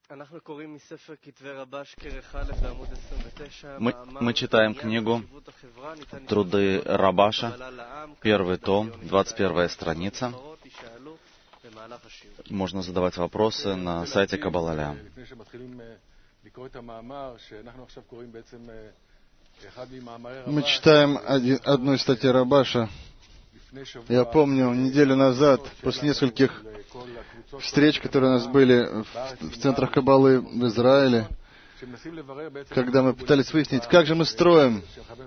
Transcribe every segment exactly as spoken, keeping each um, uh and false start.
Мы, мы читаем книгу «Труды Рабаша», первый том, двадцать первая страница. Можно задавать вопросы на сайте Каббала. Мы читаем один, одну из статей Рабаша. Я помню, неделю назад, после нескольких встреч, которые у нас были в, в центрах Каббалы в Израиле, когда мы пытались выяснить, как же мы строим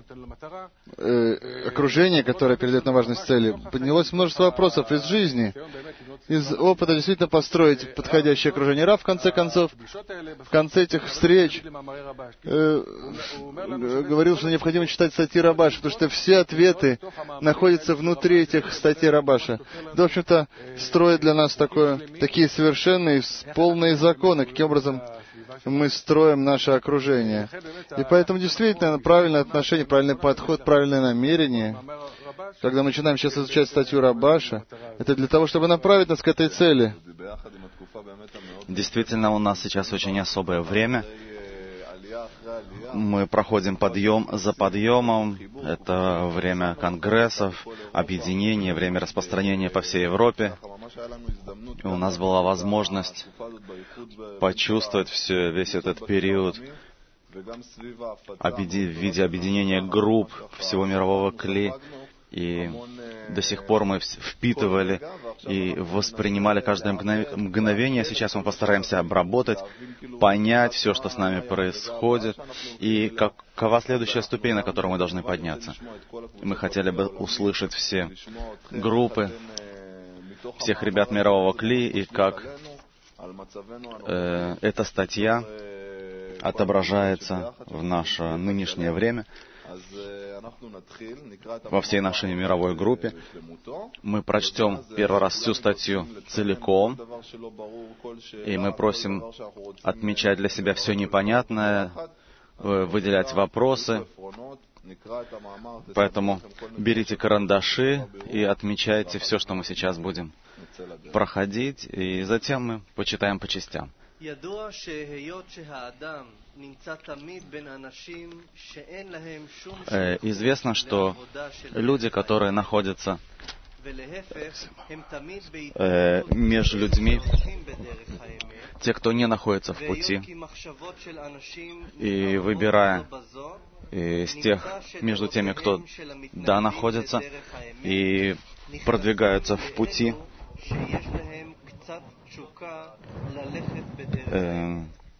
э, окружение, которое передает нам важность цели, поднялось множество вопросов из жизни, из опыта действительно построить подходящее окружение. Рав, в конце концов, в конце этих встреч э, говорил, что необходимо читать статьи Рабаша, потому что все ответы находятся внутри этих статей Рабаша. Да, в общем-то, строит для нас такое, такие совершенные, полные законы, каким образом мы строим наше окружение. И поэтому действительно правильное отношение, правильный подход, правильное намерение, когда мы начинаем сейчас изучать статью Рабаша, это для того, чтобы направить нас к этой цели. Действительно, у нас сейчас очень особое время. Мы проходим подъем за подъемом. Это время конгрессов, объединения, время распространения по всей Европе. И у нас была возможность почувствовать все, весь этот период в виде объединения групп всего мирового кли. И до сих пор мы впитывали и воспринимали каждое мгновение. Сейчас мы постараемся обработать, понять все, что с нами происходит, и какова следующая ступень, на которую мы должны подняться. Мы хотели бы услышать все группы, всех ребят мирового кли, и как э, эта статья отображается в наше нынешнее время. Во всей нашей мировой группе мы прочтем первый раз всю статью целиком, и мы просим отмечать для себя все непонятное, выделять вопросы. Поэтому берите карандаши и отмечайте все, что мы сейчас будем проходить, и затем мы почитаем по частям. Известно, что люди, которые находятся э, между людьми, те, кто не находится в пути, и выбирая из тех, между теми, кто да находится, и продвигаются в пути, э,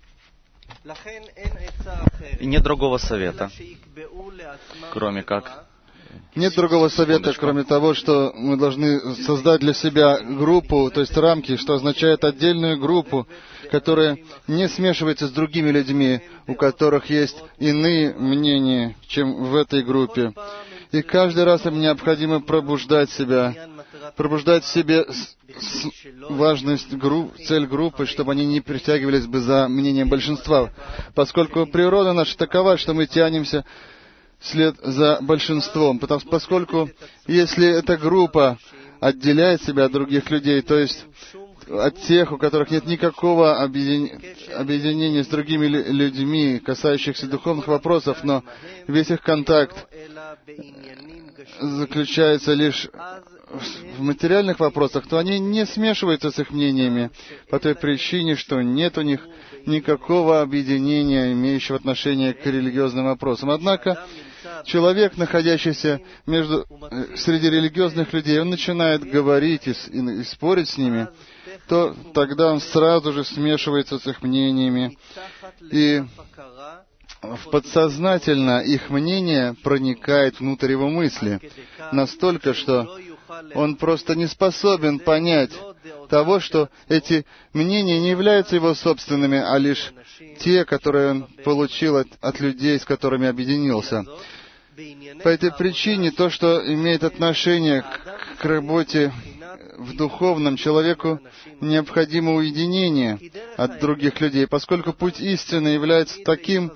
и нет другого совета, кроме как... Нет другого совета, кроме того, что мы должны создать для себя группу, то есть рамки, что означает отдельную группу, которая не смешивается с другими людьми, у которых есть иные мнения, чем в этой группе. И каждый раз им необходимо пробуждать себя, пробуждать в себе важность групп, цель группы, чтобы они не притягивались бы за мнением большинства. Поскольку природа наша такова, что мы тянемся вслед за большинством. Потому, поскольку если эта группа отделяет себя от других людей, то есть от тех, у которых нет никакого объедин... объединения с другими людьми, касающихся духовных вопросов, но весь их контакт заключается лишь в материальных вопросах, то они не смешиваются с их мнениями по той причине, что нет у них никакого объединения, имеющего отношение к религиозным вопросам. Однако человек, находящийся между, среди религиозных людей, он начинает говорить и, и, и спорить с ними, то тогда он сразу же смешивается с их мнениями, и подсознательно их мнение проникает внутрь его мысли, настолько, что он просто не способен понять того, что эти мнения не являются его собственными, а лишь те, которые он получил от, от людей, с которыми объединился. По этой причине то, что имеет отношение к, к работе в духовном, человеку необходимо уединение от других людей, поскольку путь истины является таким,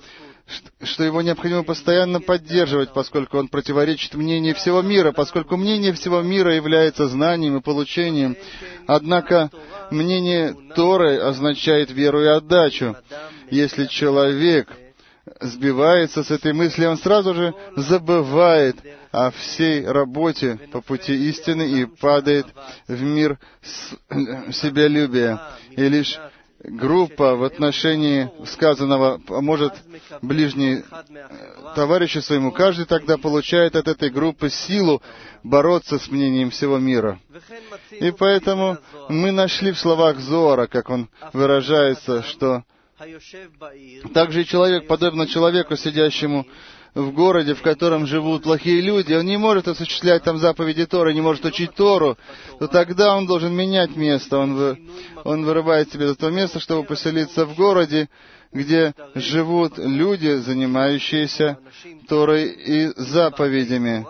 что его необходимо постоянно поддерживать, поскольку он противоречит мнению всего мира, поскольку мнение всего мира является знанием и получением. Однако мнение Торы означает веру и отдачу. Если человек сбивается с этой мысли, он сразу же забывает о всей работе по пути истины и падает в мир себялюбия. И лишь группа в отношении сказанного поможет ближней товарищу своему. Каждый тогда получает от этой группы силу бороться с мнением всего мира. И поэтому мы нашли в словах Зоара, как он выражается, что также и человек, подобно человеку, сидящему в городе, в котором живут плохие люди, он не может осуществлять там заповеди Торы, не может учить Тору, то тогда он должен менять место. Он, вы, он вырывает себе это место, чтобы поселиться в городе, где живут люди, занимающиеся Торой и заповедями.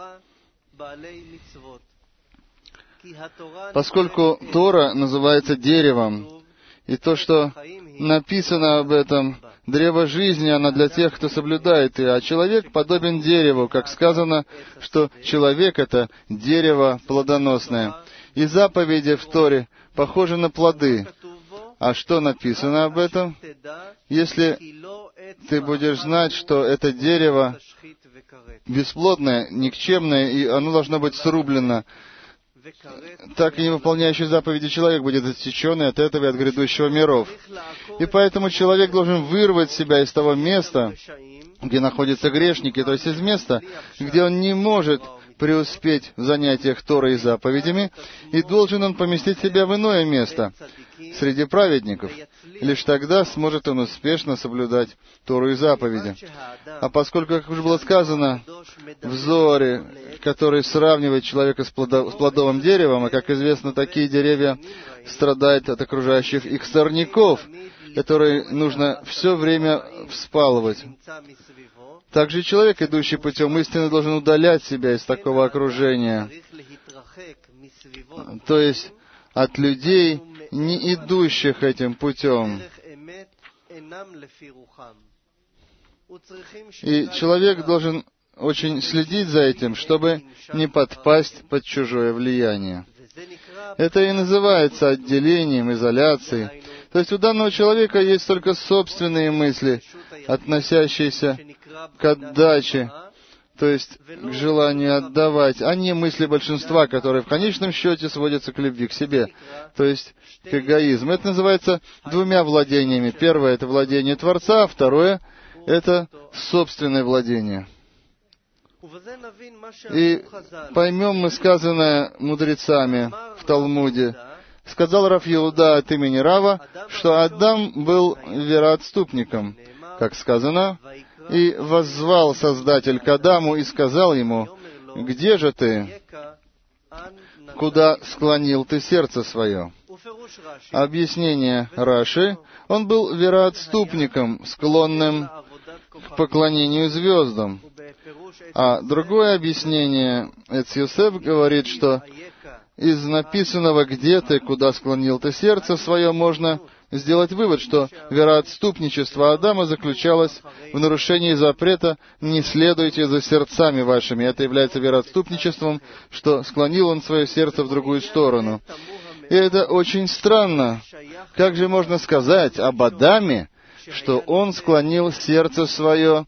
Поскольку Тора называется деревом, и то, что написано об этом, древо жизни, оно для тех, кто соблюдает ее, а человек подобен дереву, как сказано, что человек — это дерево плодоносное. И заповеди в Торе похожи на плоды. А что написано об этом? Если ты будешь знать, что это дерево бесплодное, никчемное, и оно должно быть срублено, так и не выполняющий заповеди человек будет отсечен и от этого и от грядущего миров. И поэтому человек должен вырвать себя из того места, где находятся грешники, то есть из места, где он не может преуспеть в занятиях Торой и заповедями, и должен он поместить себя в иное место, среди праведников. Лишь тогда сможет он успешно соблюдать Тору и заповеди. А поскольку, как уже было сказано, в Зоаре, который сравнивает человека с, плодо, с плодовым деревом, а, как известно, такие деревья страдают от окружающих их сорняков, которые нужно все время вспалывать. Также человек, идущий путем истины, должен удалять себя из такого окружения, то есть от людей, не идущих этим путем. И человек должен очень следить за этим, чтобы не подпасть под чужое влияние. Это и называется отделением, изоляцией. То есть у данного человека есть только собственные мысли, относящиеся к отдаче, то есть к желанию отдавать, а не мысли большинства, которые в конечном счете сводятся к любви к себе, то есть к эгоизму. Это называется двумя владениями. Первое — это владение Творца, а второе — это собственное владение. И поймем мы сказанное мудрецами в Талмуде. Сказал Рав Иуда от имени Рава, что Адам был вероотступником, как сказано, и воззвал Создатель к Адаму и сказал ему: «Где же ты? Куда склонил ты сердце свое?» Объяснение Раши: он был вероотступником, склонным к поклонению звездам. А другое объяснение, Эц Йосеф говорит, что из написанного «где ты, куда склонил ты сердце свое» можно сделать вывод, что вероотступничество Адама заключалось в нарушении запрета «не следуйте за сердцами вашими». Это является вероотступничеством, что склонил он свое сердце в другую сторону. И это очень странно. Как же можно сказать об Адаме, что он склонил сердце свое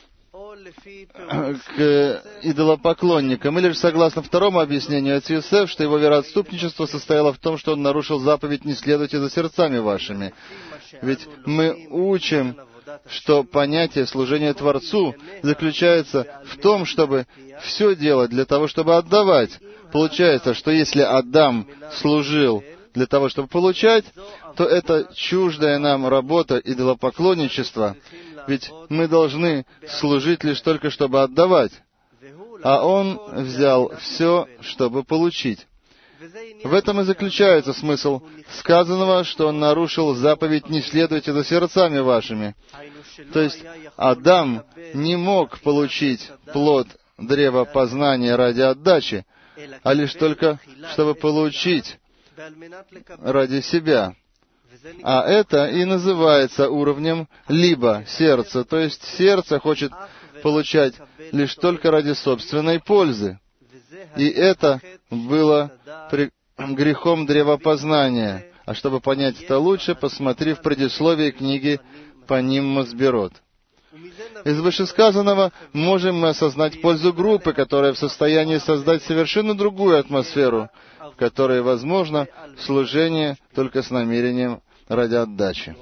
к идолопоклонникам, или же, согласно второму объяснению Эц Йосеф, что его вероотступничество состояло в том, что он нарушил заповедь «не следуйте за сердцами вашими». Ведь мы учим, что понятие служения Творцу заключается в том, чтобы все делать для того, чтобы отдавать. Получается, что если Адам служил для того, чтобы получать, то это чуждая нам работа идолопоклонничества. Ведь мы должны служить лишь только, чтобы отдавать. А он взял все, чтобы получить. В этом и заключается смысл сказанного, что он нарушил заповедь «не следуйте за сердцами вашими». То есть Адам не мог получить плод древа познания ради отдачи, а лишь только, чтобы получить ради себя. А это и называется уровнем либо сердца. То есть сердце хочет получать лишь только ради собственной пользы. И это было при... грехом древопознания. А чтобы понять это лучше, посмотри в предисловии книги «Паним Масбирот». Из вышесказанного можем мы осознать пользу группы, которая в состоянии создать совершенно другую атмосферу, в которой возможно служение только с намерением ради отдачи.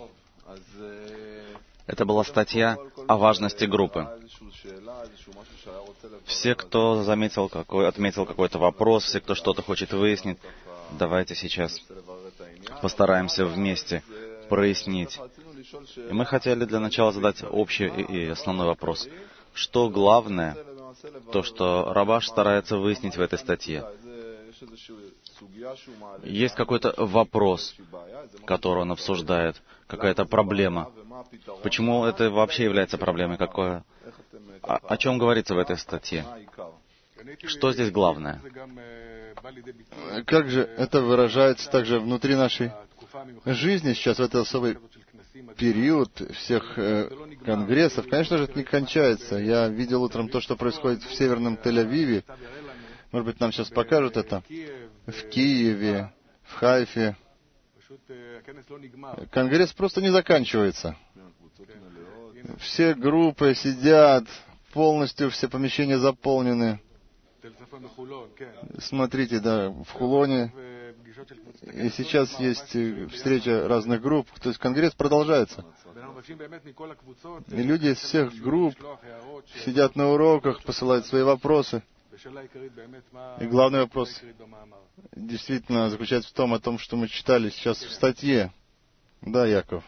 Это была статья о важности группы. Все, кто заметил какой, отметил какой-то вопрос, все, кто что-то хочет выяснить, давайте сейчас постараемся вместе прояснить. И мы хотели для начала задать общий и основной вопрос. Что главное, то, что Рабаш старается выяснить в этой статье? Есть какой-то вопрос, который он обсуждает, какая-то проблема. Почему это вообще является проблемой? Какое? О, о чем говорится в этой статье? Что здесь главное? Как же это выражается также внутри нашей жизни сейчас, в этот особый период всех э, конгрессов? Конечно же, это не кончается. Я видел утром то, что происходит в северном Тель-Авиве. Может быть, нам сейчас покажут это. В Киеве, в Хайфе. Конгресс просто не заканчивается. Все группы сидят, полностью все помещения заполнены. Смотрите, да, в Хулоне. И сейчас есть встреча разных групп. То есть Конгресс продолжается. И люди из всех групп сидят на уроках, посылают свои вопросы. И главный вопрос действительно заключается в том, о том, что мы читали сейчас в статье. Да, Яков?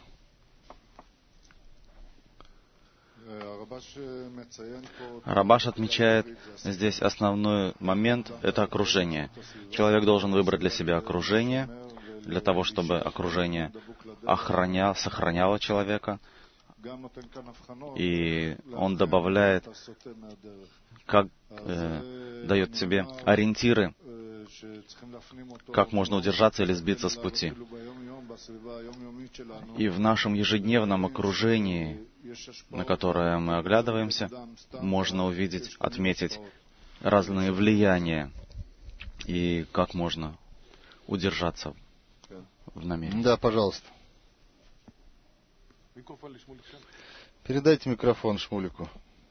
Рабаш отмечает здесь основной момент — это окружение. Человек должен выбрать для себя окружение, для того, чтобы окружение охраняло, сохраняло человека. И он добавляет, как э, дает тебе ориентиры, как можно удержаться или сбиться с пути. И в нашем ежедневном окружении, на которое мы оглядываемся, можно увидеть, отметить разные влияния и как можно удержаться в намерении. Да, пожалуйста. Передайте микрофон Шмулику.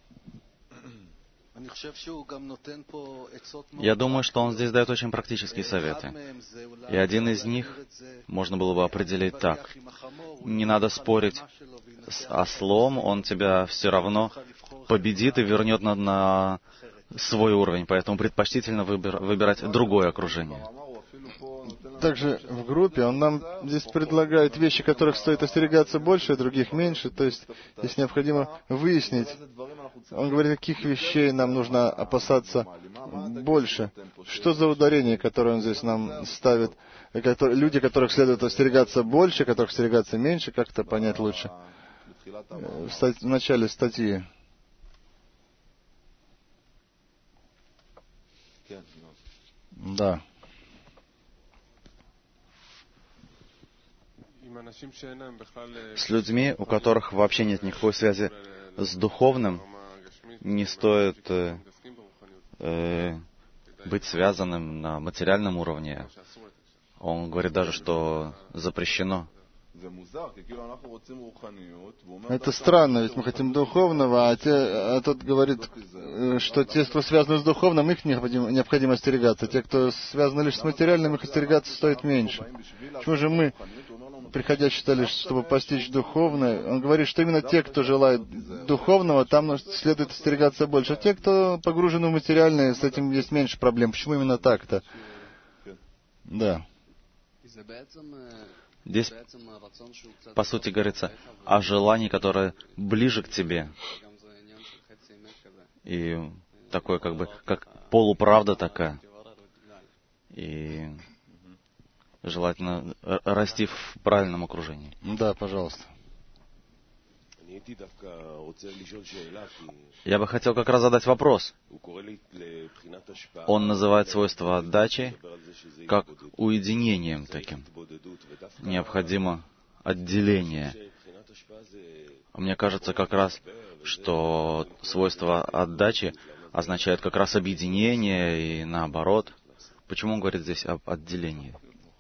Я думаю, что он здесь дает очень практические советы. И один из них можно было бы определить так. Не надо спорить с ослом, он тебя все равно победит и вернет на, на свой уровень. Поэтому предпочтительно выбир, выбирать другое окружение. Также в группе он нам здесь предлагает вещи, которых стоит остерегаться больше, других меньше. То есть, здесь необходимо выяснить. Он говорит, каких вещей нам нужно опасаться больше. Что за ударение, которое он здесь нам ставит? Которые, люди, которых следует остерегаться больше, которых остерегаться меньше, как это понять лучше? В, стать, в начале статьи. Да. С людьми, у которых вообще нет никакой связи с духовным, не стоит э, э, быть связанным на материальном уровне. Он говорит даже, что запрещено. Это странно, ведь мы хотим духовного, а, те, а тот говорит, что те, кто связаны с духовным, их необходимо, необходимо остерегаться. Те, кто связаны лишь с материальным, их остерегаться стоит меньше. Почему же мы, приходя, считали, чтобы постичь духовное? Он говорит, что именно те, кто желает духовного, там следует остерегаться больше. А те, кто погружены в материальное, с этим есть меньше проблем. Почему именно так-то? Да. Здесь, по сути, говорится о желании, которое ближе к тебе. И такое, как бы, как полуправда такая. И желательно расти в правильном окружении. Да, пожалуйста. Я бы хотел как раз задать вопрос. Он называет свойство отдачи как уединением таким. Необходимо отделение. Мне кажется как раз, что свойство отдачи означает как раз объединение и наоборот. Почему он говорит здесь об отделении?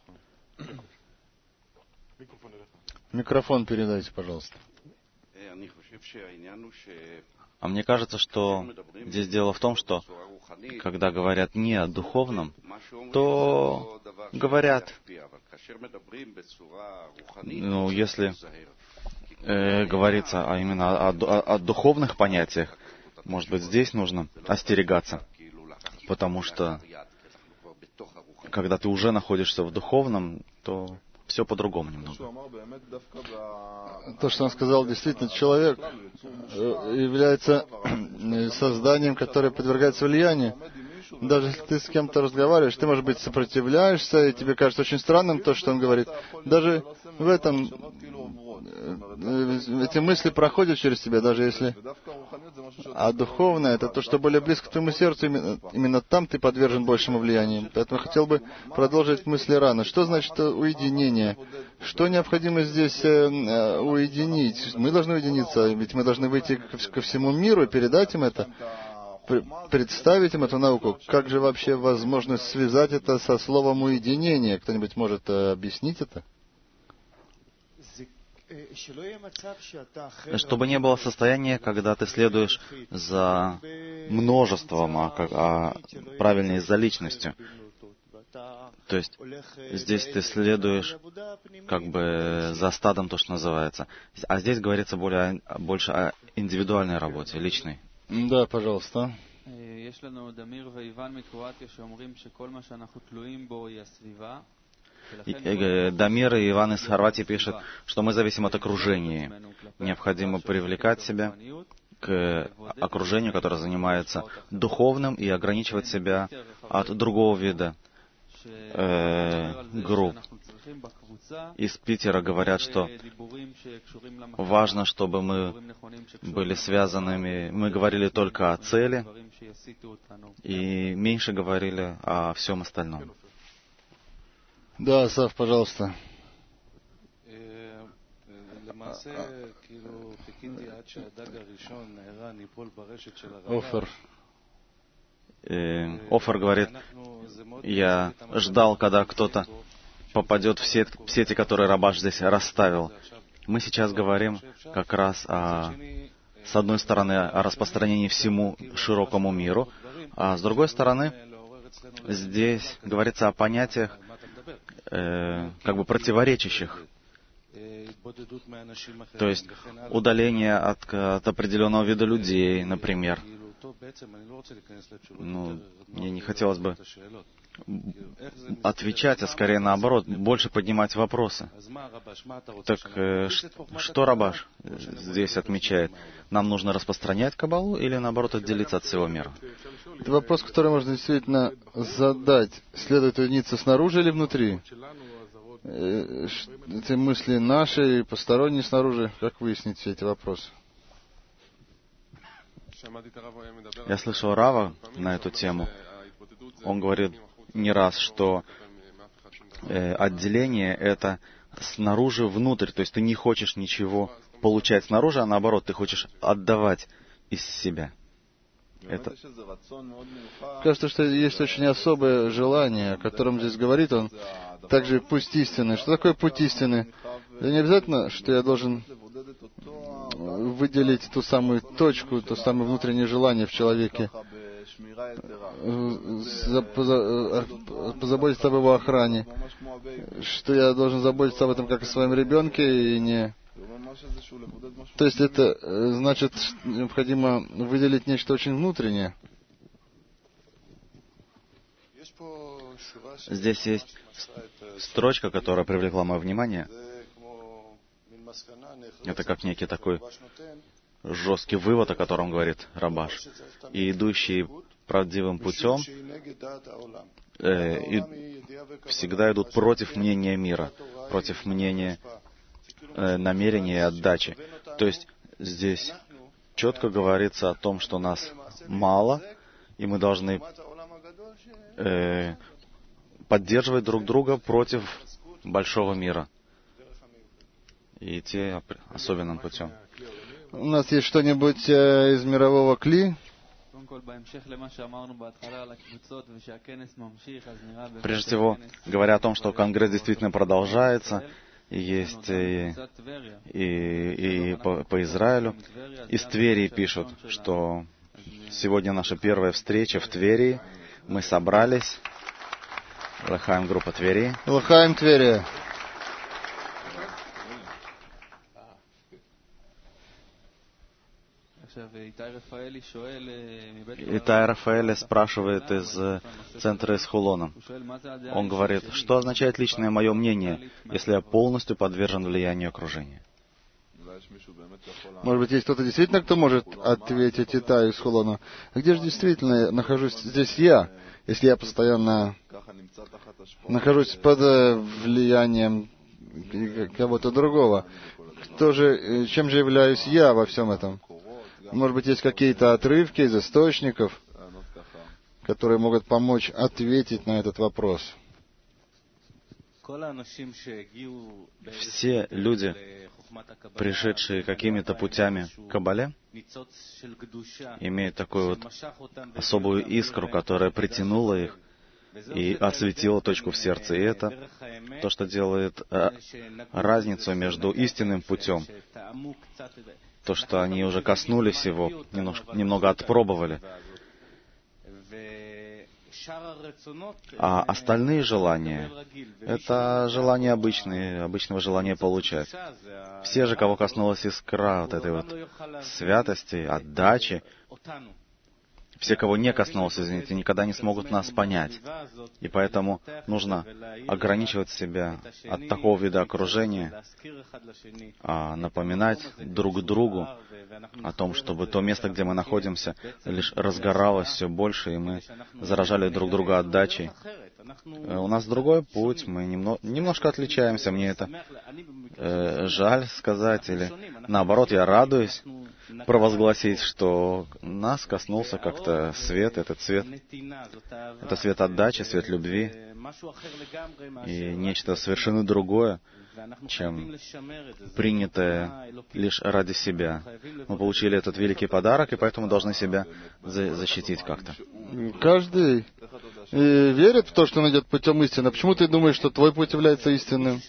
Микрофон передайте, пожалуйста. А мне кажется, что здесь дело в том, что когда говорят не о духовном, то говорят, ну, если э, говорится а именно о, о, о духовных понятиях, может быть, здесь нужно остерегаться, потому что когда ты уже находишься в духовном, то все по-другому немного. То, что он сказал, действительно, человек является созданием, которое подвергается влиянию. Даже если ты с кем-то разговариваешь, ты, может быть, сопротивляешься, и тебе кажется очень странным то, что он говорит. Даже в этом эти мысли проходят через тебя, даже если... А духовное — это то, что более близко к твоему сердцу, именно, именно там ты подвержен большему влиянию. Поэтому я хотел бы продолжить мысли рано. Что значит уединение? Что необходимо здесь э, уединить? Мы должны уединиться, ведь мы должны выйти ко всему миру и передать им это, представить им эту науку. Как же вообще возможно связать это со словом уединение? Кто-нибудь может э, объяснить это? Чтобы не было состояния, когда ты следуешь за множеством, а, как, а правильнее за личностью. То есть здесь ты следуешь как бы за стадом, то, что называется. А здесь говорится более, больше о индивидуальной работе, личной. Да, пожалуйста. Дамир и Иван из Хорватии пишут, что мы зависим от окружения. Необходимо привлекать себя к окружению, которое занимается духовным, и ограничивать себя от другого вида э, групп. Из Питера говорят, что важно, чтобы мы были связанными, мы говорили только о цели и меньше говорили о всем остальном. Да, Асав, пожалуйста. Офер. Э, Офер говорит, я ждал, когда кто-то попадет в сеть, в сети, которые Рабаш здесь расставил. Мы сейчас говорим как раз о, с одной стороны, о распространении всему широкому миру, а с другой стороны, здесь говорится о понятиях, э, как бы противоречащих. То есть удаление от, от определенного вида людей, например. Ну, мне не хотелось бы отвечать, а скорее наоборот, больше поднимать вопросы. Так э, что Рабаш здесь отмечает? Нам нужно распространять Каббалу или наоборот отделиться от всего мира? Это вопрос, который можно действительно задать. Следует уединиться снаружи или внутри? Эти мысли наши и посторонние снаружи. Как выяснить все эти вопросы? Я слышал Рава на эту тему. Он говорит не раз, что э, отделение — это снаружи внутрь. То есть ты не хочешь ничего получать снаружи, а наоборот, ты хочешь отдавать из себя. Это... Кажется, что есть очень особое желание, о котором здесь говорит он, также путь истины. Что такое путь истины? Это не обязательно, что я должен выделить ту самую точку, то самое внутреннее желание в человеке, позаботиться об его охране, что я должен заботиться об этом как о своем ребенке и не... То есть это значит, необходимо выделить нечто очень внутреннее. Здесь есть строчка, которая привлекла мое внимание. Это как некий такой жесткий вывод, о котором говорит Рабаш. И идущие правдивым путем э, и всегда идут против мнения мира, против мнения э, намерения и отдачи. То есть здесь четко говорится о том, что нас мало, и мы должны э, поддерживать друг друга против большого мира. и идти особенным путем. У нас есть что-нибудь э, из мирового кли? Прежде всего, говоря о том, что Конгресс действительно продолжается, и есть и, и, и по, по Израилю. Из Твери пишут, что сегодня наша первая встреча в Твери. Мы собрались. Лахаим, группа Твери. Лахаим, Твери. Итай Рафаэли спрашивает из центра из Хулона. Он говорит, что означает личное мое мнение, если я полностью подвержен влиянию окружения? Может быть, есть кто-то действительно, кто может ответить Итаю из Хулона. А где же действительно нахожусь здесь я, если я постоянно нахожусь под влиянием кого-то другого? Кто же, чем же являюсь я во всем этом? Может быть, есть какие-то отрывки из источников, которые могут помочь ответить на этот вопрос. Все люди, пришедшие какими-то путями к Кабале, имеют такую вот особую искру, которая притянула их и осветила точку в сердце. И это то, что делает разницу между истинным путем, то, что они уже коснулись его, немножко, немного отпробовали. А остальные желания — это желания обычные, обычного желания получать. Все же, кого коснулась искра вот этой вот святости, отдачи, все, кого не коснулся, извините, никогда не смогут нас понять. И поэтому нужно ограничивать себя от такого вида окружения, а напоминать друг другу о том, чтобы то место, где мы находимся, лишь разгоралось все больше, и мы заражали друг друга отдачей. У нас другой путь, мы немно, немножко отличаемся, мне это э, жаль сказать, или наоборот, я радуюсь провозгласить, что нас коснулся как-то свет, этот свет, это свет отдачи, свет любви, и нечто совершенно другое, чем принятое лишь ради себя. Мы получили этот великий подарок, и поэтому должны себя за- защитить как-то. Каждый и верит в то, что он идет путем истины. Почему ты думаешь, что твой путь является истинным?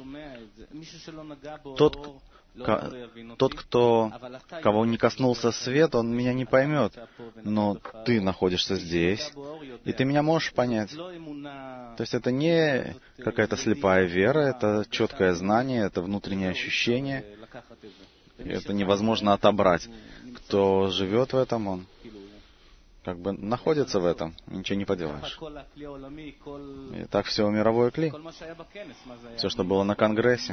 Тот, к- тот, кто, кого не коснулся свет, он меня не поймет. Но ты находишься здесь, и ты меня можешь понять. То есть это не какая-то слепая вера, это четкое знание, это внутреннее ощущение. И это невозможно отобрать. Кто живет в этом, он как бы находится в этом, ничего не поделаешь. И так все мировое кли. Все, что было на Конгрессе,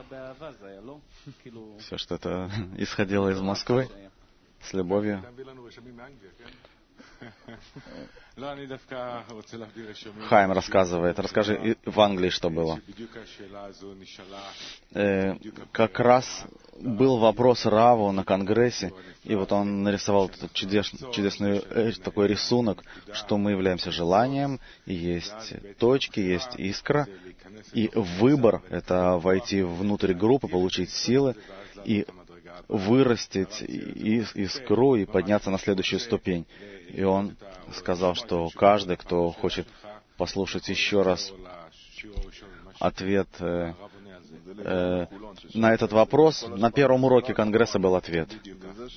все, что это исходило из Москвы, с любовью. Хайм рассказывает, расскажи и в Англии, что было. Э, как раз был вопрос Раву на Конгрессе, и вот он нарисовал этот чудес, чудесный э, такой рисунок, что мы являемся желанием, и есть точки, есть искра, и выбор — это войти внутрь группы, получить силы, и вырастить искру и подняться на следующую ступень. И он сказал, что каждый, кто хочет послушать еще раз ответ э, э, на этот вопрос, на первом уроке Конгресса был ответ. То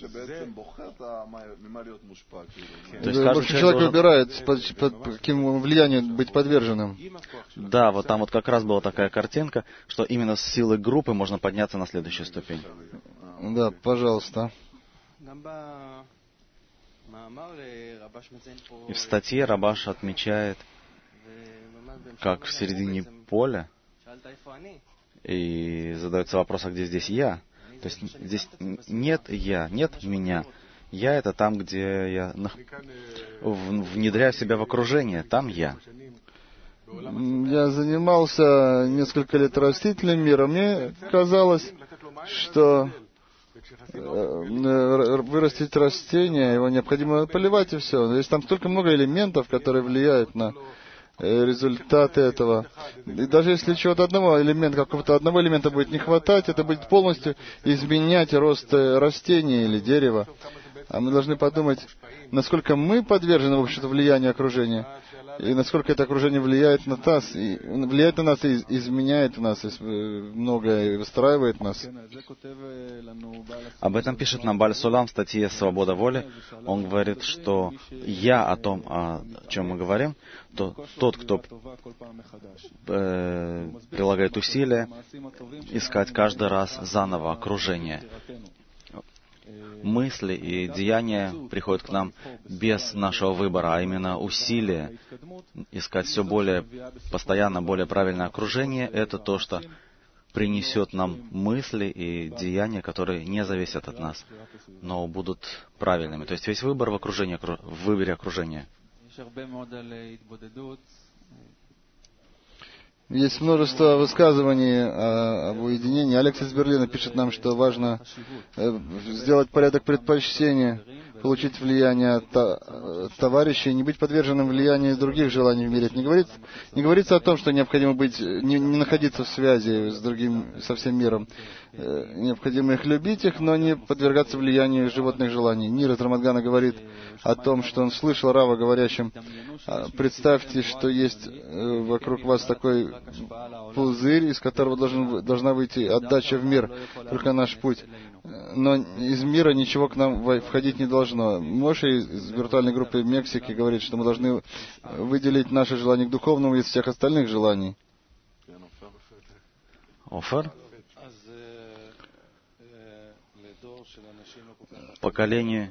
есть каждый человек должен... выбирает, под, под каким влиянием быть подверженным. Да, вот там вот как раз была такая картинка, что именно с силы группы можно подняться на следующую ступень. Да, пожалуйста. И в статье Рабаш отмечает, как в середине поля, и задается вопрос, а где здесь я? То есть здесь нет я, нет меня. Я — это там, где я внедряю себя в окружение, там я. Я занимался несколько лет растительным миром. Мне казалось, что вырастить растение, его необходимо поливать и все. То есть там столько много элементов, которые влияют на результаты этого. И даже если чего-то одного элемента, какого-то одного элемента будет не хватать, это будет полностью изменять рост растения или дерева. А мы должны подумать, насколько мы подвержены, в общем-то, влиянию окружения, и насколько это окружение влияет на нас, и влияет на нас и изменяет нас, и многое выстраивает нас. Об этом пишет нам Бааль Сулам в статье «Свобода воли». Он говорит, что я о том, о чем мы говорим, то тот, кто э, прилагает усилия, искать каждый раз заново окружение. Мысли и деяния приходят к нам без нашего выбора, а именно усилия искать все более, постоянно более правильное окружение. Это то, что принесет нам мысли и деяния, которые не зависят от нас, но будут правильными. То есть весь выбор в окружении, в выборе окружения. Есть множество высказываний о, об уединении. Алекс из Берлина пишет нам, что важно э, сделать порядок предпочтения, получить влияние та, товарищей, не быть подверженным влиянию других желаний в мире. Это не, говорит, не говорится о том, что необходимо быть, не, не находиться в связи с другим, со всем миром. Э, необходимо их любить, их, но не подвергаться влиянию животных желаний. Нир из Рамадгана говорит о том, что он слышал Рава говорящим: представьте, что есть э, вокруг вас такой пузырь, из которого должен, должна выйти отдача в мир, только наш путь. Но из мира ничего к нам входить не должно. Моши из виртуальной группы Мексики говорит, что мы должны выделить наше желание к духовному из всех остальных желаний. Офер? Поколению,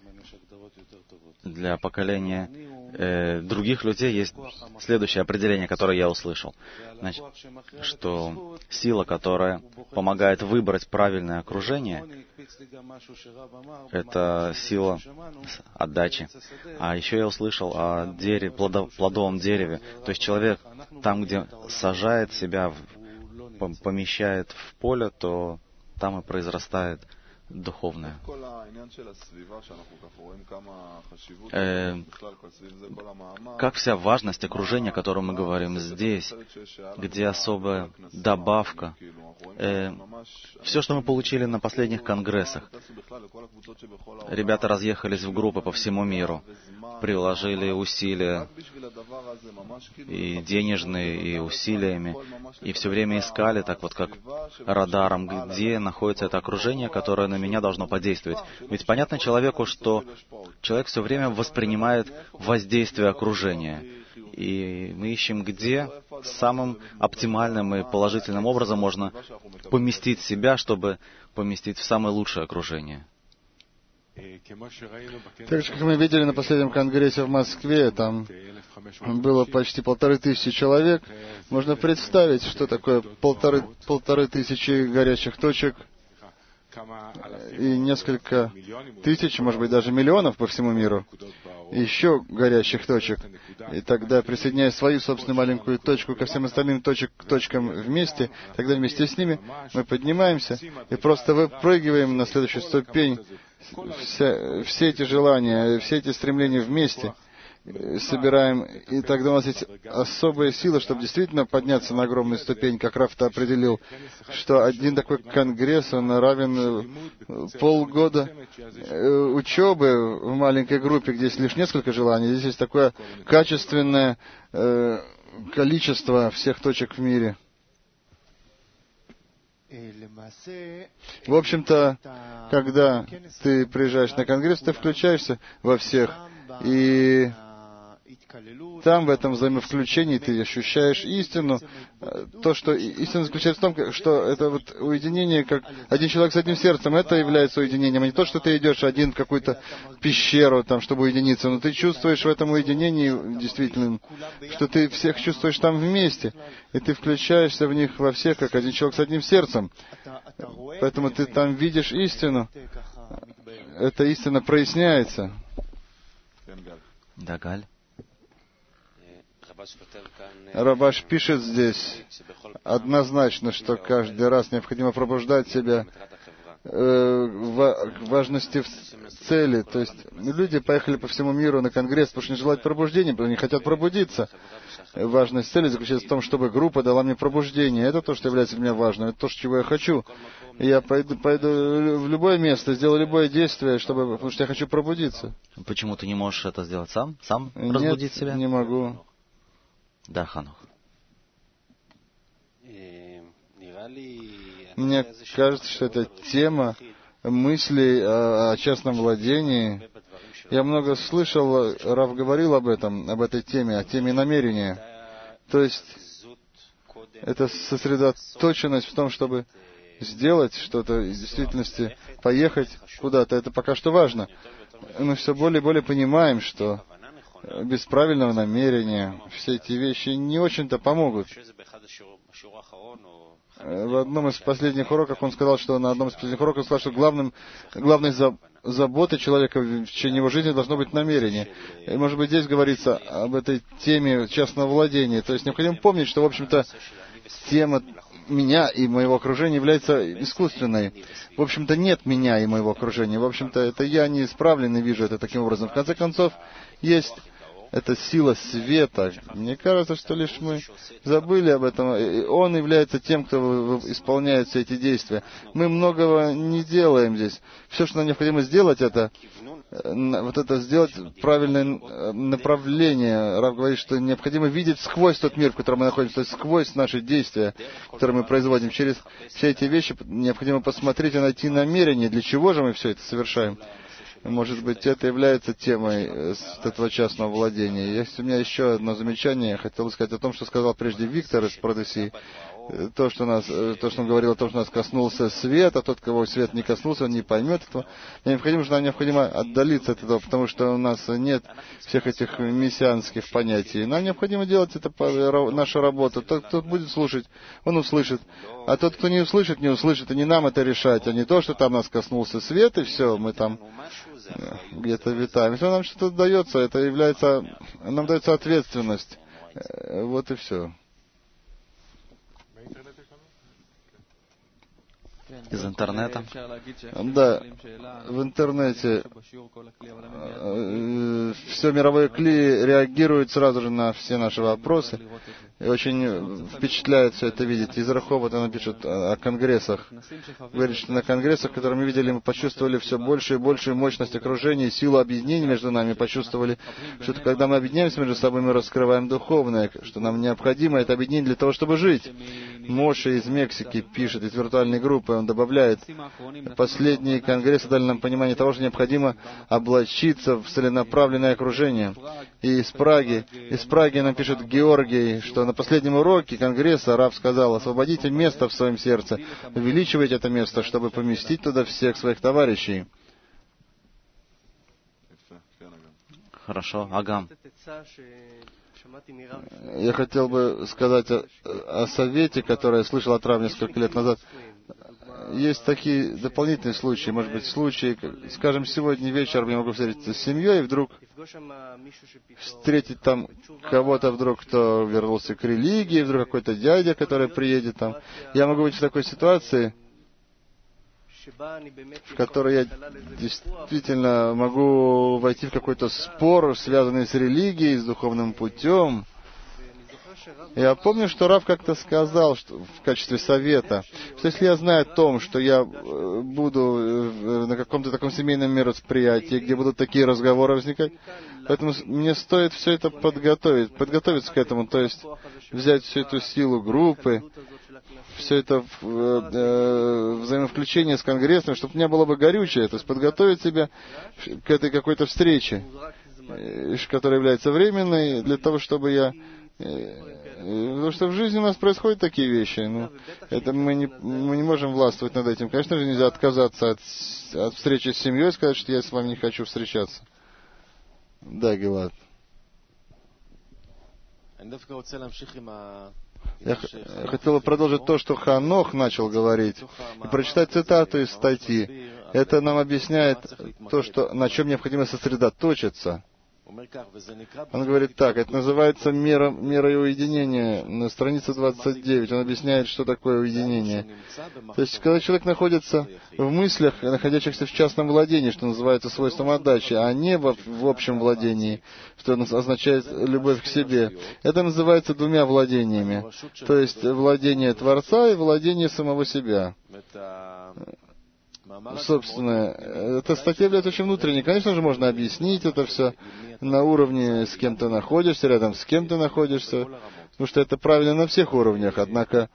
для поколения э, других людей есть следующее определение, которое я услышал. Значит, что сила, которая помогает выбрать правильное окружение, это сила отдачи. А еще я услышал о дереве, плодов, плодовом дереве. То есть человек там, где сажает себя, помещает в поле, то там и произрастает духовное. Э, как вся важность окружения, о котором мы говорим здесь, где особая добавка, э, все, что мы получили на последних конгрессах. Ребята разъехались в группы по всему миру, приложили усилия, и денежные, и усилиями, и все время искали, так вот как радаром, где находится это окружение, которое на меня должно подействовать. Ведь понятно человеку, что человек все время воспринимает воздействие окружения. И мы ищем, где самым оптимальным и положительным образом можно поместить себя, чтобы поместить в самое лучшее окружение. Так же, как мы видели на последнем конгрессе в Москве, там было почти полторы тысячи человек. Можно представить, что такое полторы, полторы тысячи горячих точек и несколько тысяч, может быть, даже миллионов по всему миру, еще горящих точек. И тогда, присоединяя свою собственную маленькую точку ко всем остальным точек, точкам вместе, тогда вместе с ними мы поднимаемся и просто выпрыгиваем на следующую ступень. Вся, все эти желания, все эти стремления вместе собираем, и тогда у нас есть особая сила, чтобы действительно подняться на огромную ступень, как Рафта определил, что один такой конгресс, он равен полгода учебы в маленькой группе, где есть лишь несколько желаний. Здесь есть такое качественное э, количество всех точек в мире. В общем-то, когда ты приезжаешь на конгресс, ты включаешься во всех, и там, в этом взаимовключении, ты ощущаешь истину. То, что истина заключается в том, что это вот уединение, как один человек с одним сердцем, это является уединением, а не то, что ты идешь один в какую-то пещеру, там, чтобы уединиться, но ты чувствуешь в этом уединении, действительно, что ты всех чувствуешь там вместе, и ты включаешься в них во всех, как один человек с одним сердцем. Поэтому ты там видишь истину. Эта истина проясняется. Да, Галь. Рабаш пишет здесь однозначно, что каждый раз необходимо пробуждать себя э, важности цели. То есть люди поехали по всему миру на конгресс, потому что не желают пробуждения, потому что не хотят пробудиться. Важность цели заключается в том, чтобы группа дала мне пробуждение. Это то, что является для меня важным. Это то, чего я хочу. Я пойду, пойду в любое место, сделаю любое действие, чтобы, потому что я хочу пробудиться. Почему ты не можешь это сделать сам? Сам разбудить себя? Нет, не могу. Да, Ханух. Мне кажется, что эта тема мыслей о, о частном владении. Я много слышал, Рав говорил об этом, об этой теме, о теме намерения. То есть, это сосредоточенность в том, чтобы сделать что-то, в действительности поехать куда-то. Это пока что важно. Мы все более и более понимаем, что без правильного намерения все эти вещи не очень-то помогут. В одном из последних уроков он сказал, что на одном из последних уроков он сказал, что главным, главной заботой человека в течение его жизни должно быть намерение. И, может быть, здесь говорится об этой теме частного владения. То есть необходимо помнить, что, в общем-то, тема меня и моего окружения является искусственной. В общем-то, нет меня и моего окружения. В общем-то, это я неисправленный вижу это таким образом. В конце концов, есть эта сила света. Мне кажется, что лишь мы забыли об этом. Он является тем, кто исполняет все эти действия. Мы многого не делаем здесь. Все, что нам необходимо сделать, это вот это сделать правильное направление. Рав говорит, что необходимо видеть сквозь тот мир, в котором мы находимся, то есть сквозь наши действия, которые мы производим. Через все эти вещи необходимо посмотреть и найти намерение, для чего же мы все это совершаем. Может быть, это является темой этого частного владения. Есть у меня еще одно замечание. Я хотел сказать о том, что сказал прежде Виктор из Продесии. То, что, нас, то, что он говорил о том, что нас коснулся свет, а тот, кого свет не коснулся, он не поймет этого. Необходимо, что нам необходимо отдалиться от этого, потому что у нас нет всех этих мессианских понятий. Нам необходимо делать это нашу работу. Тот, кто будет слушать, он услышит. А тот, кто не услышит, не услышит. И не нам это решать, а не то, что там нас коснулся свет, и все, мы там где-то витаем. Если нам что-то дается, это является, нам дается ответственность. Вот и все. Из интернета? Да, в интернете все мировое кли реагирует сразу же на все наши вопросы. И очень впечатляет все это видеть. Из Рахова она пишет о конгрессах. Говорит, что на конгрессах, которые мы видели, мы почувствовали все больше и большую мощность окружения, силу объединения между нами. Почувствовали, что когда мы объединяемся между собой, мы раскрываем духовное, что нам необходимо это объединение для того, чтобы жить. Моше из Мексики пишет, из виртуальной группы, он добавляет, последние конгрессы дали нам понимание того, что необходимо облачиться в целенаправленное окружение. И из Праги, из Праги нам пишет Георгий, что на последнем уроке конгресса Рав сказал: освободите место в своем сердце, увеличивайте это место, чтобы поместить туда всех своих товарищей. Хорошо, Агам. Я хотел бы сказать о, о совете, который я слышал от Рава несколько лет назад. Есть такие дополнительные случаи, может быть, случаи, скажем, сегодня вечером я могу встретиться с семьей, и вдруг встретить там кого-то вдруг, кто вернулся к религии, вдруг какой-то дядя, который приедет там. Я могу быть в такой ситуации, в которой я действительно могу войти в какой-то спор, связанный с религией, с духовным путем. Я помню, что Рав как-то сказал, что в качестве совета, что если я знаю о том, что я буду на каком-то таком семейном мероприятии, где будут такие разговоры возникать, поэтому мне стоит все это подготовить, подготовиться к этому, то есть взять всю эту силу группы, все это э, взаимовключение с конгрессом, чтобы у меня было бы горючее, то есть подготовить себя к этой какой-то встрече, которая является временной, для того, чтобы я... Потому что в жизни у нас происходят такие вещи. Ну, это мы не, мы не можем властвовать над этим. Конечно же, нельзя отказаться от, от встречи с семьей и сказать, что я с вами не хочу встречаться. Да, Гилад. Я хотел продолжить то, что Ханох начал говорить, и прочитать цитату из статьи. Это нам объясняет то, что, на чем необходимо сосредоточиться. Он говорит так, это называется мера, мерой уединения. На странице двадцать девять он объясняет, что такое уединение. То есть, когда человек находится в мыслях, находящихся в частном владении, что называется свойством отдачи, а не в, в общем владении, что означает любовь к себе. Это называется двумя владениями. То есть, владение Творца и владение самого себя. Собственно, эта статья является очень внутренней. Конечно же, можно объяснить это все на уровне, с кем ты находишься, рядом с кем ты находишься, потому что это правильно на всех уровнях. Однако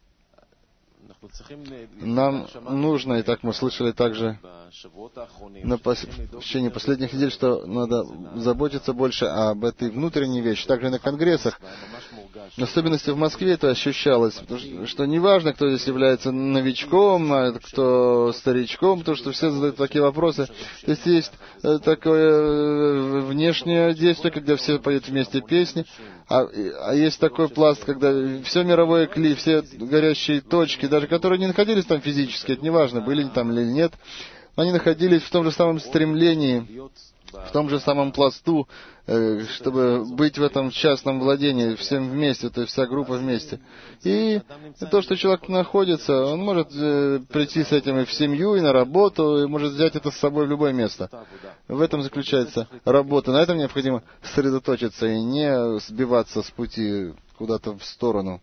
нам нужно, и так мы слышали также на пос... в течение последних недель, что надо заботиться больше об этой внутренней вещи. Также и на конгрессах, в особенности в Москве, это ощущалось, потому что, что неважно, кто здесь является новичком, а кто старичком, потому что все задают такие вопросы. Здесь есть такое внешнее действие, когда все поют вместе песни, а, а есть такой пласт, когда все мировое кли, все горящие точки, даже которые не находились там физически, это неважно, были они там или нет, они находились в том же самом стремлении, в том же самом пласту, чтобы быть в этом частном владении, всем вместе, то есть вся группа вместе. И то, что человек находится, он может прийти с этим и в семью, и на работу, и может взять это с собой в любое место. В этом заключается работа. На этом необходимо сосредоточиться и не сбиваться с пути куда-то в сторону.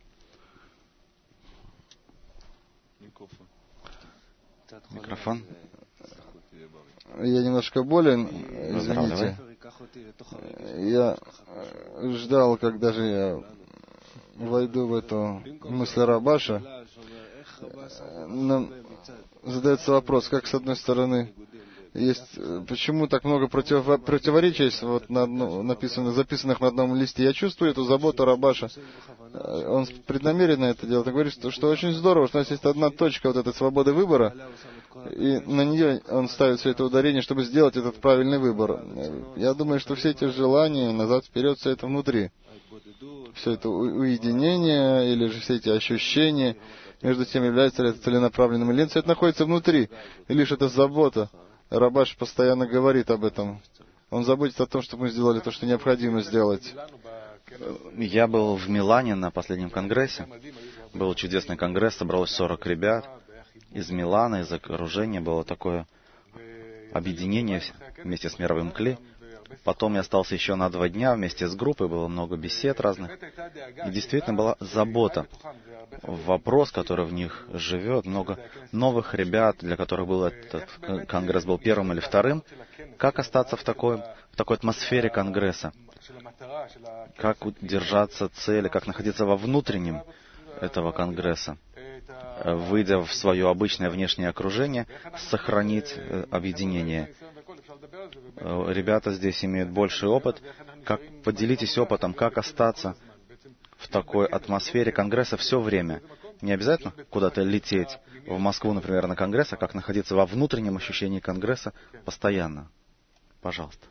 Микрофон. Я немножко болен, извините. Я ждал, когда же я войду в эту мысль Рабаша. Нам задается вопрос, как с одной стороны есть, почему так много против, противоречий вот на одно, написано, записанных на одном листе. Я чувствую эту заботу Рабаша. Он преднамеренно это делает. Он говорит, что, что очень здорово, что у нас есть одна точка вот этой свободы выбора, и на нее он ставит все это ударение, чтобы сделать этот правильный выбор. Я думаю, что все эти желания, назад-вперед, все это внутри. Все это уединение, или же все эти ощущения, между тем, является ли это целенаправленным или нет, все это находится внутри. И лишь эта забота. Рабаш постоянно говорит об этом. Он заботится о том, чтобы мы сделали то, что необходимо сделать. Я был в Милане на последнем конгрессе. Был чудесный конгресс, собралось сорок ребят. Из Милана, из окружения было такое объединение вместе с мировым кли. Потом я остался еще на два дня вместе с группой, было много бесед разных. И действительно была забота. Вопрос, который в них живет, много новых ребят, для которых был этот конгресс был первым или вторым. Как остаться в такой, в такой атмосфере конгресса? Как держаться цели, как находиться во внутреннем этого конгресса? Выйдя в свое обычное внешнее окружение, сохранить объединение. Ребята здесь имеют больший опыт. Как поделитесь опытом, как остаться в такой атмосфере конгресса все время. Не обязательно куда-то лететь в Москву, например, на конгресс, а как находиться во внутреннем ощущении конгресса постоянно. Пожалуйста.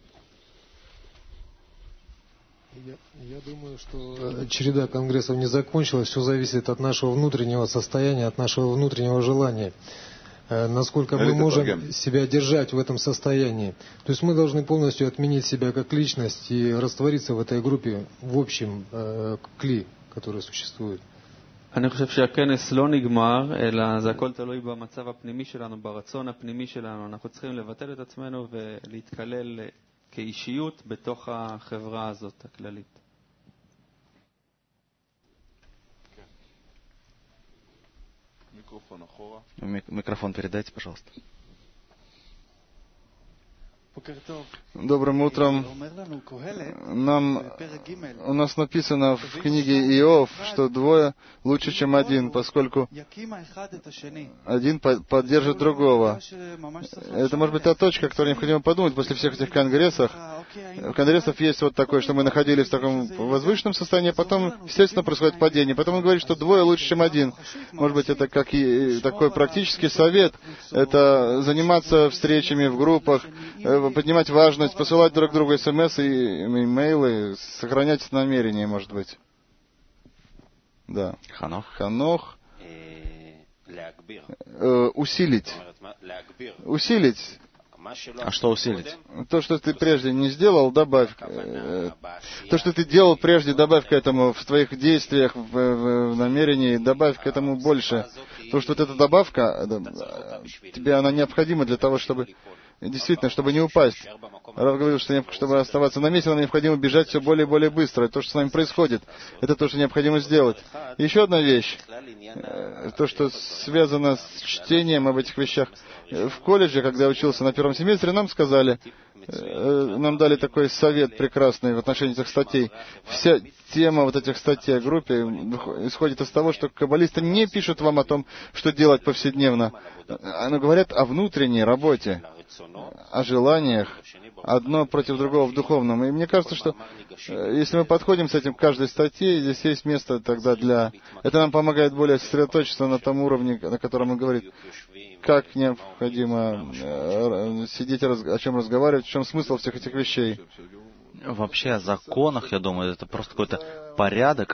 Я, я думаю, что череда конгрессов не закончилась. Все зависит от нашего внутреннего состояния, от нашего внутреннего желания. Насколько мы можем себя держать в этом состоянии. То есть мы должны полностью отменить себя как личность и раствориться в этой группе, в общем э, кли, который существует. אני חושב שהכנס לא נגמר, אלא זה הכל תלוי במצב הפנימי שלנו, ברצון הפנימי שלנו. אנחנו צריכים לבטל את עצמנו ולהתקלל כאישיות בתוך החברה הזאת הכללית. Микрофон передайте, пожалуйста. Добрым утром. Нам, у нас написано в книге Иов, что двое лучше, чем один, поскольку один поддержит другого. Это может быть та точка, которую необходимо подумать после всех этих конгрессов. В конгрессах есть вот такое, что мы находились в таком возвышенном состоянии, а потом, естественно, происходит падение. Потом он говорит, что двое лучше, чем один. Может быть, это как и такой практический совет, это заниматься встречами в группах, поднимать важность, посылать друг другу смс и имейлы, сохранять намерения, может быть. Да. Ханох. Ханох. Э, усилить. Усилить. А что усилить? То, что ты прежде не сделал, добавь. То, что ты делал прежде, добавь к этому в твоих действиях, в, в, в намерении, добавь к этому больше. Потому что вот эта добавка, тебе она необходима для того, чтобы действительно, чтобы не упасть. Рав говорил, что чтобы оставаться на месте, нам необходимо бежать все более и более быстро. И то, что с нами происходит, это то, что необходимо сделать. И еще одна вещь, то, что связано с чтением об этих вещах. В колледже, когда я учился на первом семестре, нам сказали, нам дали такой совет прекрасный в отношении этих статей. Вся тема вот этих статей о группе исходит из того, что каббалисты не пишут вам о том, что делать повседневно. Они говорят о внутренней работе, о желаниях, одно против другого в духовном. И мне кажется, что если мы подходим с этим к каждой статье, здесь есть место тогда для... Это нам помогает более сосредоточиться на том уровне, на котором он говорит, как необходимо сидеть, о чем разговаривать, в чем смысл всех этих вещей. Вообще о законах, я думаю, это просто какой-то порядок,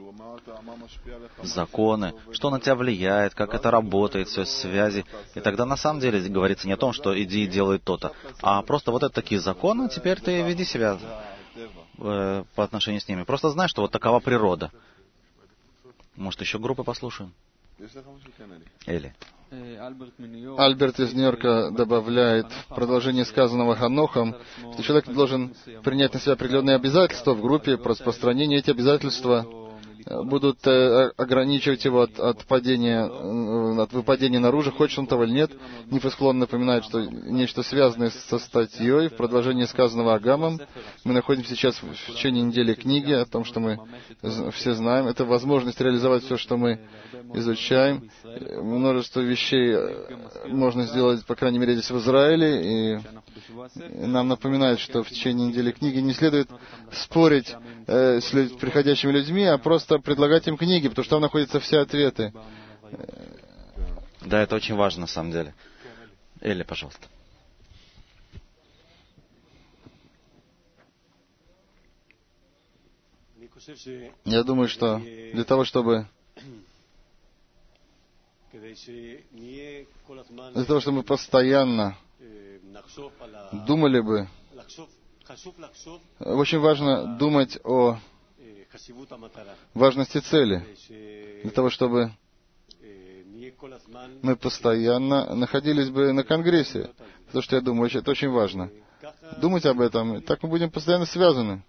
законы, что на тебя влияет, как это работает, все, связи. И тогда на самом деле говорится не о том, что иди и делай то-то, а просто вот это такие законы, теперь ты веди себя э, по отношению с ними. Просто знай, что вот такова природа. Может, еще группы послушаем? Эли. Альберт из Нью-Йорка добавляет в продолжение сказанного Ханохом, что человек должен принять на себя определенные обязательства в группе по распространению. Эти обязательства будут ограничивать его от, от падения, от выпадения наружу, хочет он того или нет. Нефесклон напоминает, что нечто связанное со статьей в продолжении сказанного Агамом. Мы находимся сейчас в течение недели книги о том, что мы все знаем. Это возможность реализовать все, что мы изучаем. Множество вещей можно сделать, по крайней мере, здесь в Израиле. И нам напоминает, что в течение недели книги не следует спорить э, с люд... приходящими людьми, а просто предлагать им книги, потому что там находятся все ответы. Да, это очень важно на самом деле. Эли, пожалуйста. Я думаю, что для того, чтобы для того, чтобы мы постоянно думали бы, очень важно думать о важности цели, для того, чтобы мы постоянно находились бы на Конгрессе. Потому что я думаю, это очень важно. Думать об этом, и так мы будем постоянно связаны.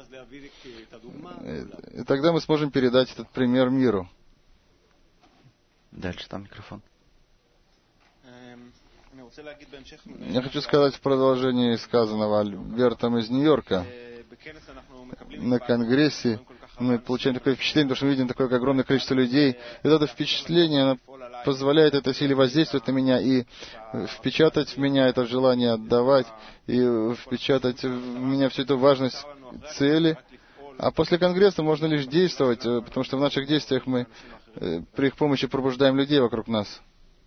И тогда мы сможем передать этот пример миру. Дальше там микрофон. Я хочу сказать в продолжении сказанного Альбертом из Нью-Йорка. На Конгрессе мы получаем такое впечатление, потому что мы видим такое огромное количество людей. И это впечатление оно позволяет этой силе воздействовать на меня и впечатать в меня это желание отдавать, и впечатать в меня всю эту важность цели. А после Конгресса можно лишь действовать, потому что в наших действиях мы при их помощи пробуждаем людей вокруг нас.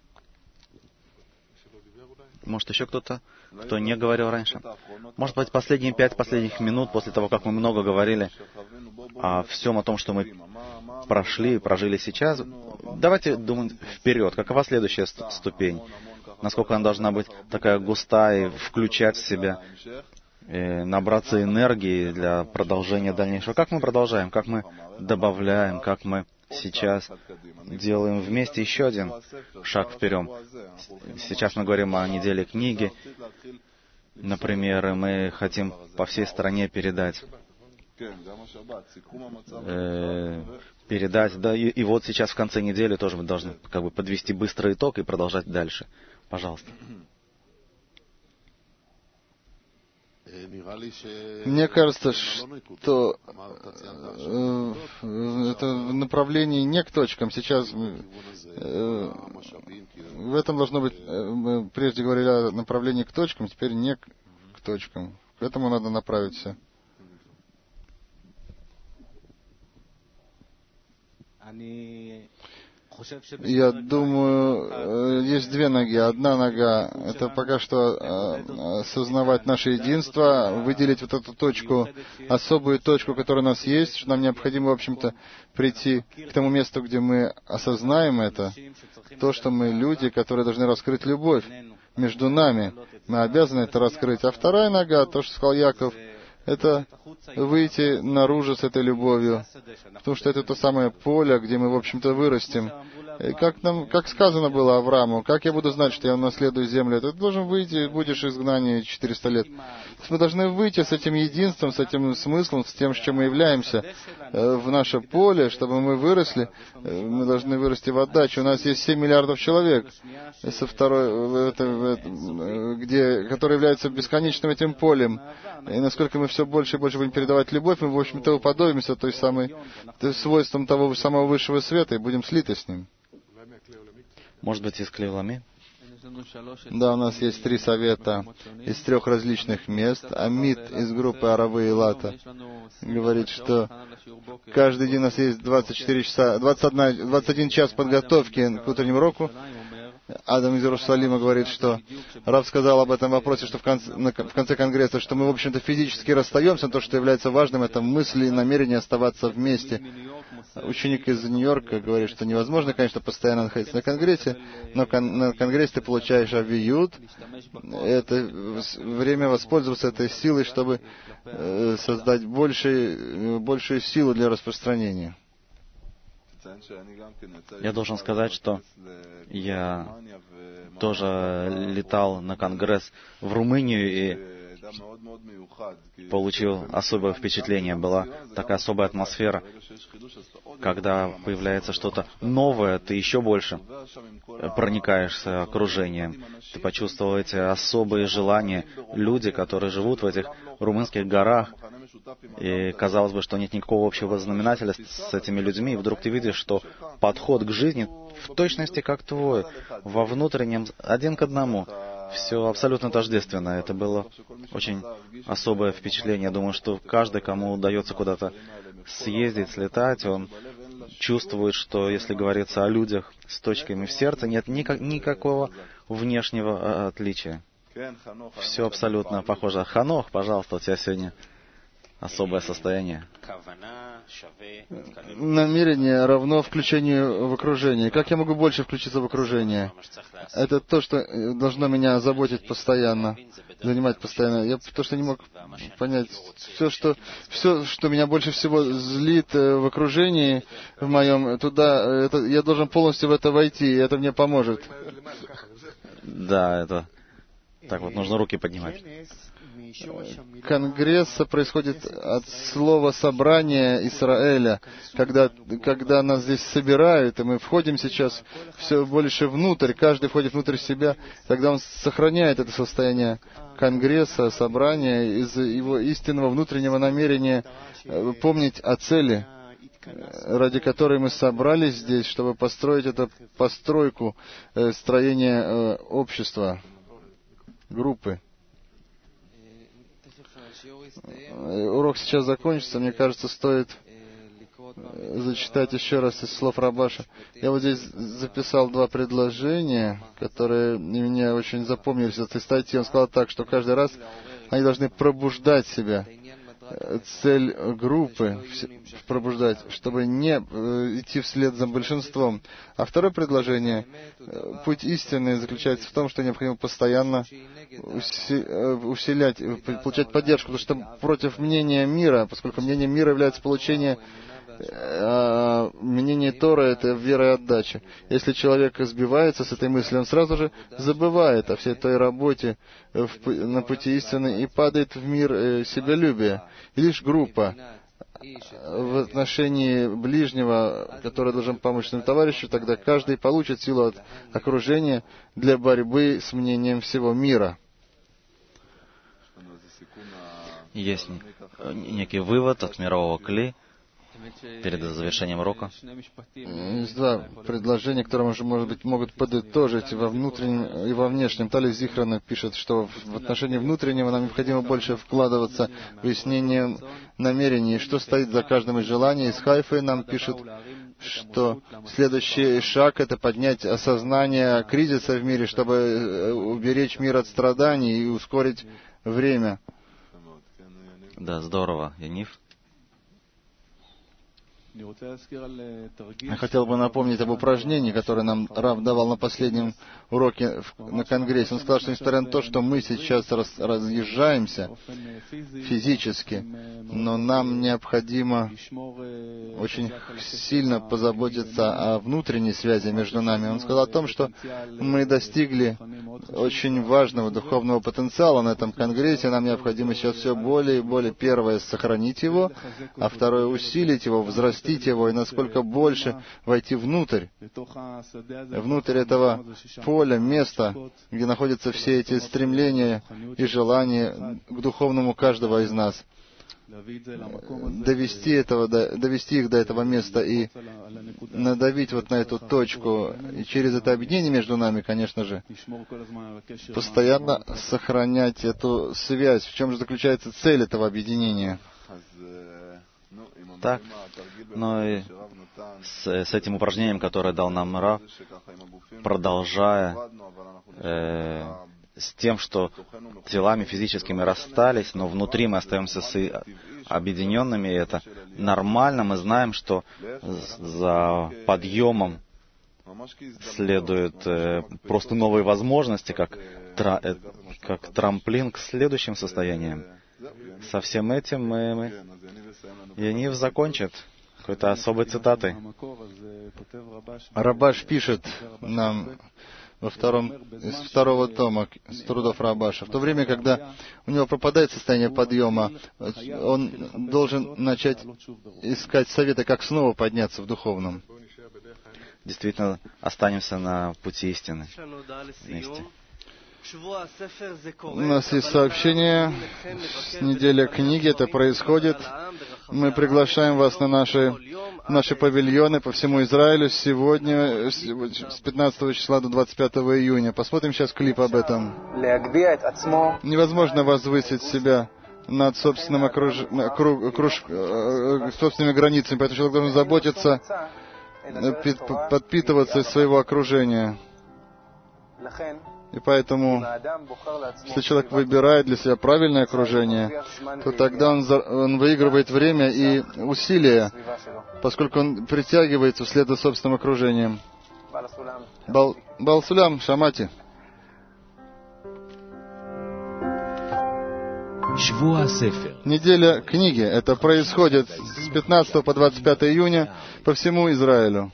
Может, еще кто-то, кто не говорил раньше? Может быть, последние пять последних минут, после того, как мы много говорили о всем, о том, что мы прошли, прожили сейчас, давайте думать вперед. Какова следующая ступень? Насколько она должна быть такая густая и включать в себя, и набраться энергии для продолжения дальнейшего? Как мы продолжаем? Как мы добавляем? Как мы сейчас делаем вместе еще один шаг вперед? Сейчас мы говорим о неделе книги. Например, и мы хотим по всей стране передать, э, передать, да, и, и вот сейчас в конце недели тоже мы должны как бы подвести быстрый итог и продолжать дальше. Пожалуйста. Мне кажется, что э, это в направлении не к точкам. Сейчас э, в этом должно быть, э, мы прежде говорили о направлении к точкам, теперь не к, к точкам. К этому надо направить все. Я думаю, есть две ноги. Одна нога — это пока что осознавать наше единство, выделить вот эту точку, особую точку, которая у нас есть, что нам необходимо, в общем-то, прийти к тому месту, где мы осознаем это, то, что мы люди, которые должны раскрыть любовь. между нами. Мы обязаны это раскрыть. А вторая нога, то, что сказал Яков, это выйти наружу с этой любовью, потому что это то самое поле, где мы, в общем-то, вырастем. И как нам, как сказано было Аврааму, как я буду знать, что я наследую землю? Ты должен выйти, будешь в изгнании четыреста лет. То есть мы должны выйти с этим единством, с этим смыслом, с тем, с чем мы являемся, в наше поле, чтобы мы выросли. Мы должны вырасти в отдачу. У нас есть семь миллиардов человек, со второй, это, это, где, которые являются бесконечным этим полем. И насколько мы все больше и больше будем передавать любовь, мы, в общем-то, уподобимся той самой, той свойствам того самого высшего света и будем слиты с ним. Может быть, из Клейлами? Да, у нас есть три совета из трех различных мест. Амит из группы Аравы и Лата говорит, что каждый день у нас есть двадцать четыре часа, двадцать один, двадцать один час подготовки к утреннему уроку. Адам из Иерусалима говорит, что Рав сказал об этом вопросе, что в конце, на, в конце Конгресса, что мы, в общем-то, физически расстаемся, то, что является важным, это мысли и намерение оставаться вместе. Ученик из Нью-Йорка говорит, что невозможно, конечно, постоянно находиться на Конгрессе, но кон, на Конгрессе ты получаешь авиют. Это время воспользоваться этой силой, чтобы э, создать больше, большую силу для распространения. Я должен сказать, что я тоже летал на Конгресс в Румынию и получил особое впечатление. Была такая особая атмосфера. Когда появляется что-то новое, ты еще больше проникаешься окружением. Ты почувствовал эти особые желания. Люди, которые живут в этих румынских горах, и казалось бы, что нет никакого общего знаменателя с этими людьми, и вдруг ты видишь, что подход к жизни в точности как твой, во внутреннем, один к одному. Все абсолютно тождественно. Это было очень особое впечатление. Я думаю, что каждый, кому удается куда-то съездить, слетать, он чувствует, что если говорится о людях с точками в сердце, нет никак, никакого внешнего отличия. Все абсолютно похоже. Ханох, пожалуйста, у тебя сегодня особое состояние. Намерение равно включению в окружение. Как я могу больше включиться в окружение? Это то, что должно меня заботить постоянно, занимать постоянно. Я то, что не мог понять. Все, что, все, что меня больше всего злит в окружении в моем, туда, это, я должен полностью в это войти, и это мне поможет. Да, это... Так вот, нужно руки поднимать. Конгресс происходит от слова «собрание Израиля», когда, когда нас здесь собирают, и мы входим сейчас все больше внутрь, каждый входит внутрь себя, тогда он сохраняет это состояние Конгресса, собрания, из его истинного внутреннего намерения помнить о цели, ради которой мы собрались здесь, чтобы построить эту постройку, строение общества, группы. Урок сейчас закончится. Мне кажется, стоит зачитать еще раз из слов Рабаша. Я вот здесь записал два предложения, которые мне очень запомнились из этой статьи. Он сказал так, что каждый раз они должны пробуждать себя. Цель группы — пробуждать, чтобы не идти вслед за большинством. А второе предложение, путь истины, заключается в том, что необходимо постоянно усилять, получать поддержку, потому что против мнения мира, поскольку мнение мира является получение а мнение Тора — это вера и отдача. Если человек сбивается с этой мысли, он сразу же забывает о всей той работе в, на пути истины и падает в мир э, себялюбия. И лишь группа в отношении ближнего, который должен помочь своему товарищу, тогда каждый получит силу от окружения для борьбы с мнением всего мира. Есть некий вывод от мирового кли перед завершением урока. Есть два предложения, которые, может быть, могут подытожить во внутреннем и во внешнем. Талис Зихрана пишет, что в отношении внутреннего нам необходимо больше вкладываться в выяснение намерений, что стоит за каждым из желаний. Из Хайфы нам пишет, что следующий шаг — это поднять осознание кризиса в мире, чтобы уберечь мир от страданий и ускорить время. Да, здорово, Яниф. Я хотел бы напомнить об упражнении, которое нам Рав давал на последнем уроке на Конгрессе. Он сказал, что несмотря на то, что мы сейчас раз, разъезжаемся физически, но нам необходимо очень сильно позаботиться о внутренней связи между нами. Он сказал о том, что мы достигли очень важного духовного потенциала на этом Конгрессе. Нам необходимо сейчас все более и более, первое, сохранить его, а второе, усилить его, взрастить его, и насколько больше войти внутрь, внутрь этого поля, места, где находятся все эти стремления и желания к духовному каждого из нас. Довести, этого, довести их до этого места и надавить вот на эту точку. И через это объединение между нами, конечно же, постоянно сохранять эту связь. В чем же заключается цель этого объединения? Так, но и с, с этим упражнением, которое дал нам Рав, продолжая э, с тем, что телами физическими расстались, но внутри мы остаемся с объединенными, и это нормально. Мы знаем, что за подъемом следуют э, просто новые возможности, как, тра, э, как трамплин к следующим состояниям. Со всем этим мы, мы... Янив закончит какой-то особой цитатой. Рабаш пишет нам во втором, из второго тома с трудов Рабаша. В то время, когда у него пропадает состояние подъема, он должен начать искать советы, как снова подняться в духовном. Действительно, останемся на пути истины вместе. У нас есть сообщение с недели книги, это происходит. Мы приглашаем вас на наши, наши павильоны по всему Израилю сегодня, с пятнадцатого числа до двадцать пятого июня. Посмотрим сейчас клип об этом. Невозможно возвысить себя над собственным окруж... окруж... собственными границами, поэтому человек должен заботиться, подпитываться из своего окружения. И поэтому, если человек выбирает для себя правильное окружение, то тогда он, за, он выигрывает время и усилия, поскольку он притягивается вслед за собственным окружением. Бал, Балсулям, Шамати. Неделя книги. Это происходит с пятнадцатого по двадцать пятое июня по всему Израилю.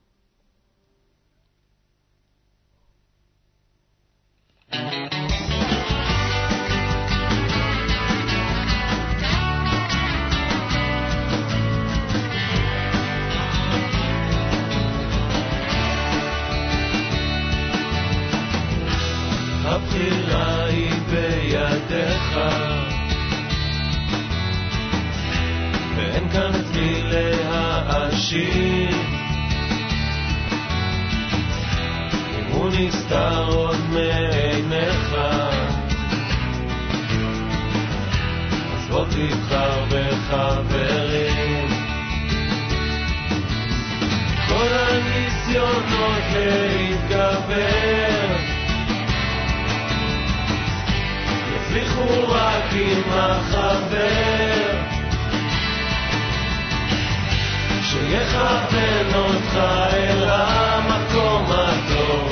הבחירה היא בידיך ואין כאן את מי להאשים אם הוא נסתר עוד מעיניך אז בוא תבחר בחברים כל הניסיונות להתגבר יצליחו רק עם החבר שיכוון אותך אל המקום הטוב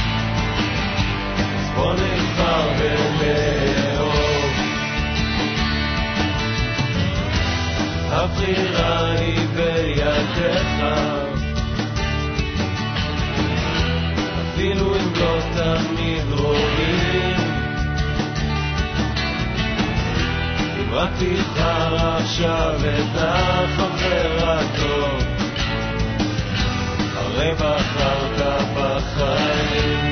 אז בוא נבחר ולאהוב הבחירה היא בידיך אפילו אם לא תמיד רואים רק תבחר עכשיו את החבר הטוב הרי בחרת בחיים